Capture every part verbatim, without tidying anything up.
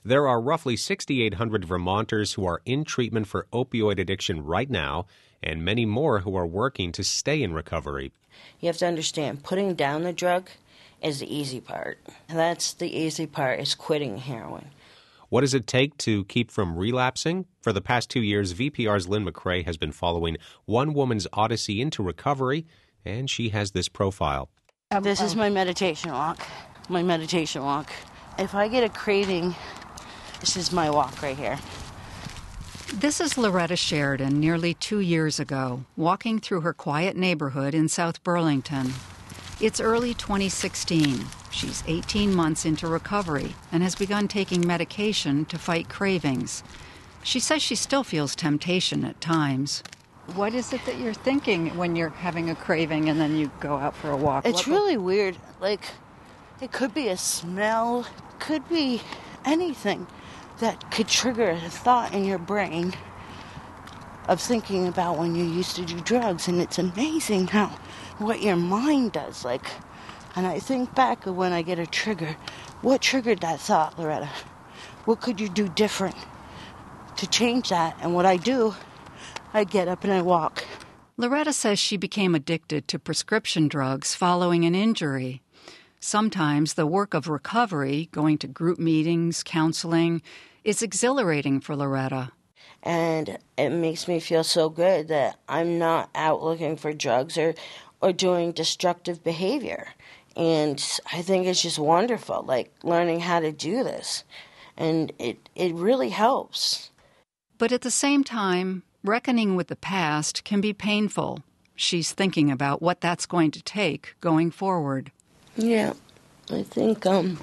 There are roughly six thousand eight hundred Vermonters who are in treatment for opioid addiction right now, and many more who are working to stay in recovery. You have to understand, putting down the drug is the easy part. That's the easy part, is quitting heroin. What does it take to keep from relapsing? For the past two years, V P R's Lynn McCrae has been following one woman's odyssey into recovery, and she has this profile. This is my meditation walk. My meditation walk. If I get a craving, this is my walk right here. This is Loretta Sheridan nearly two years ago, walking through her quiet neighborhood in South Burlington. It's early twenty sixteen. She's eighteen months into recovery and has begun taking medication to fight cravings. She says she still feels temptation at times. What is it that you're thinking when you're having a craving and then you go out for a walk? It's what, really weird. Like, it could be a smell, could be anything that could trigger a thought in your brain of thinking about when you used to do drugs. And it's amazing how what your mind does. Like, and I think back of when I get a trigger. What triggered that thought, Loretta? What could you do different to change that? And what I do, I get up and I walk. Loretta says she became addicted to prescription drugs following an injury. Sometimes the work of recovery, going to group meetings, counseling, is exhilarating for Loretta. And it makes me feel so good that I'm not out looking for drugs or, or doing destructive behavior. And I think it's just wonderful, like learning how to do this. And it, it really helps. But at the same time, reckoning with the past can be painful. She's thinking about what that's going to take going forward. Yeah, I think um,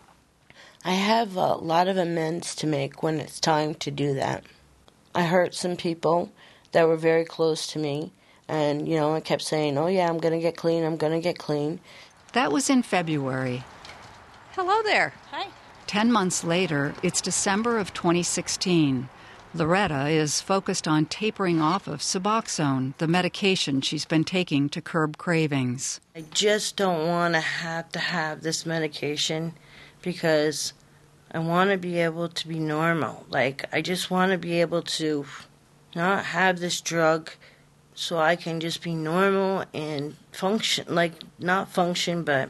I have a lot of amends to make when it's time to do that. I hurt some people that were very close to me, and, you know, I kept saying, oh, yeah, I'm going to get clean, I'm going to get clean. That was in February. Hello there. Hi. Ten months later, it's December of twenty sixteen. Loretta is focused on tapering off of Suboxone, the medication she's been taking to curb cravings. I just don't want to have to have this medication because I want to be able to be normal. Like, I just want to be able to not have this drug so I can just be normal and function, like, not function, but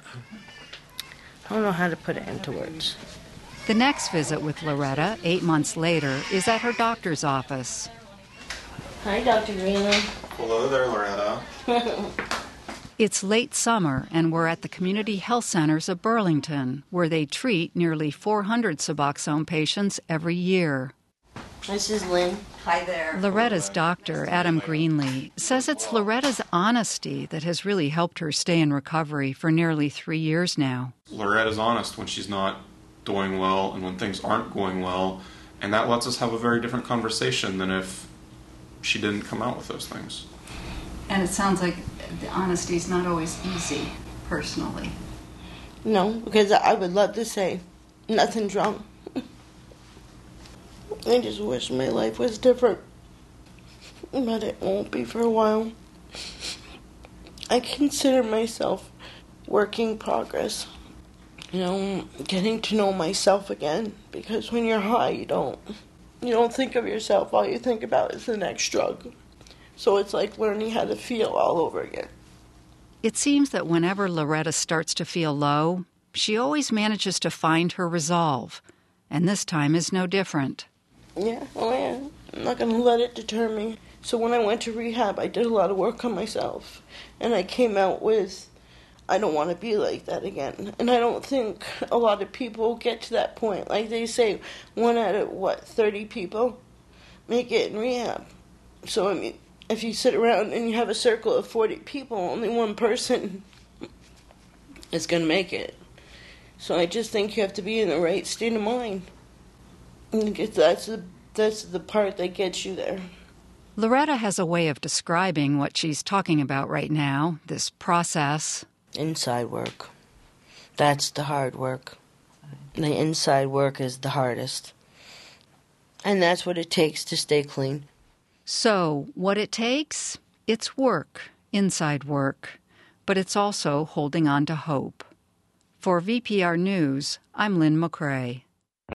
I don't know how to put it into words. The next visit with Loretta, eight months later, is at her doctor's office. Hi, Doctor Greenland. Hello there, Loretta. It's late summer, and we're at the Community Health Centers of Burlington, where they treat nearly four hundred Suboxone patients every year. This is Lynn. Hi there. Loretta's doctor, Adam Greenlee, says it's Loretta's honesty that has really helped her stay in recovery for nearly three years now. Loretta's honest when she's not doing well and when things aren't going well, and that lets us have a very different conversation than if she didn't come out with those things. And it sounds like the honesty is not always easy, personally. No, because I would love to say nothing's wrong. I just wish my life was different, but it won't be for a while. I consider myself work in progress. You know, getting to know myself again, because when you're high, you don't, you don't think of yourself. All you think about is the next drug. So it's like learning how to feel all over again. It seems that whenever Loretta starts to feel low, she always manages to find her resolve, and this time is no different. Yeah, oh yeah. I'm not going to let it deter me. So when I went to rehab, I did a lot of work on myself, and I came out with, I don't want to be like that again. And I don't think a lot of people get to that point. Like they say, one out of, what, thirty people make it in rehab. So, I mean, if you sit around and you have a circle of forty people, only one person is going to make it. So I just think you have to be in the right state of mind. And that's the, that's the part that gets you there. Loretta has a way of describing what she's talking about right now, this process. Inside work. That's the hard work. The inside work is the hardest. And that's what it takes to stay clean. So, what it takes? It's work, inside work. But it's also holding on to hope. For V P R News, I'm Lynn McCrae.